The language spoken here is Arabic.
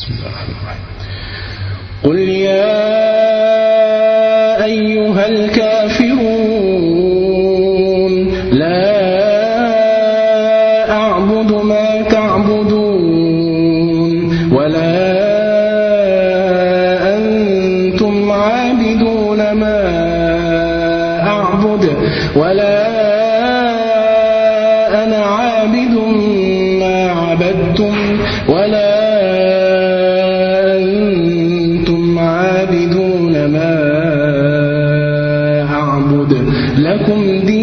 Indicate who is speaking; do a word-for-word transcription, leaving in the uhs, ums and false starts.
Speaker 1: بسم الله الرحمن الرحيم. قل يا أيها الكافرون لا أعبد ما تعبدون ولا أنتم عابدون ما أعبد ولا أنا عابد ما عبدتم ولا أنتم عابدون ما أعبد لكم دين